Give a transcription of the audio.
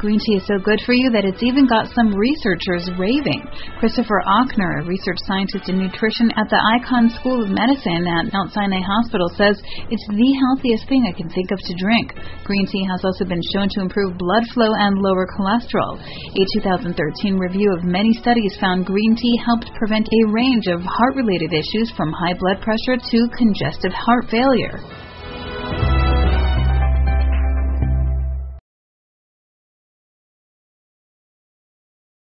green tea is so good for you that it's even got some researchers raving. Christopher Ochner, a research scientist in nutrition at the Icahn School of Medicine at Mount Sinai Hospital, says it's the healthiest thing I can think of to drink. Green tea has also been shown to improve blood flow and lower cholesterol. A 2013 review of many studies found green tea helped prevent a range of heart-related issues from high blood pressure to congestive heart failure.